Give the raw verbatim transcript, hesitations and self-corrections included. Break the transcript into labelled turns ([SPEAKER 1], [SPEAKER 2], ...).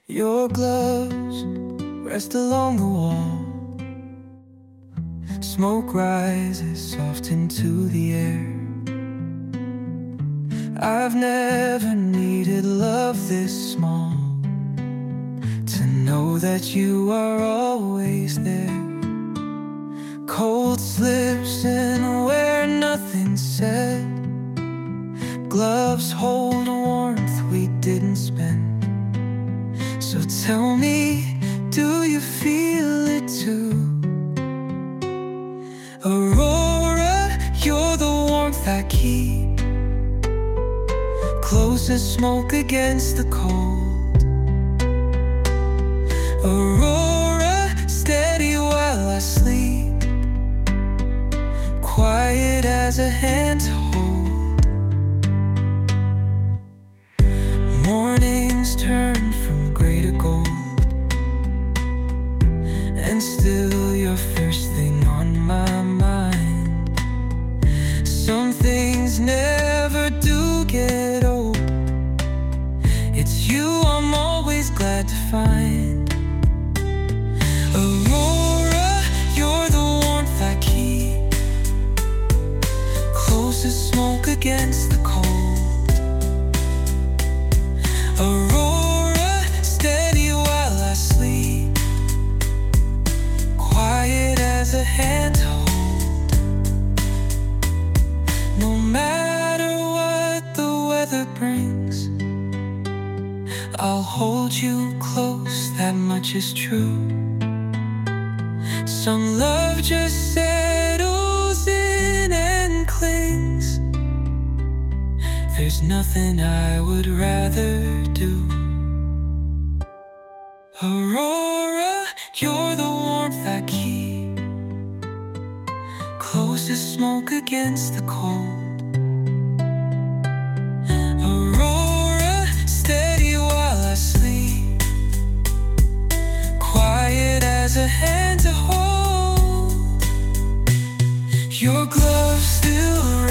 [SPEAKER 1] Your gloves rest along the wall. Smoke rises soft into the air. I've never needed love this small, to know that you are always there. Cold slips in where nothing's said. Gloves hold warmth we didn't spend. So tell me, do you feel it too? Aurora, you're the warmth I keep, close as smoke against the cold. Aurora, steady while I sleep, quiet as a hand to hold. Mornings turn from gray to gold, and still you're first thing on my mind. Some things never do get old. It's you I'm always glad to find. Aurora, you're the warmth I keep, close as smoke against the cold. Aurora, steady while I sleep, quiet as a hand to hold. No matter what the weather brings, I'll hold you close, that much is true. Some love just settles in and clings. There's nothing I would rather do. Aurora, you're the warmth I keep, close as smoke against the cold. Aurora, steady while I sleep, quiet as a hand to hold. Your gloves still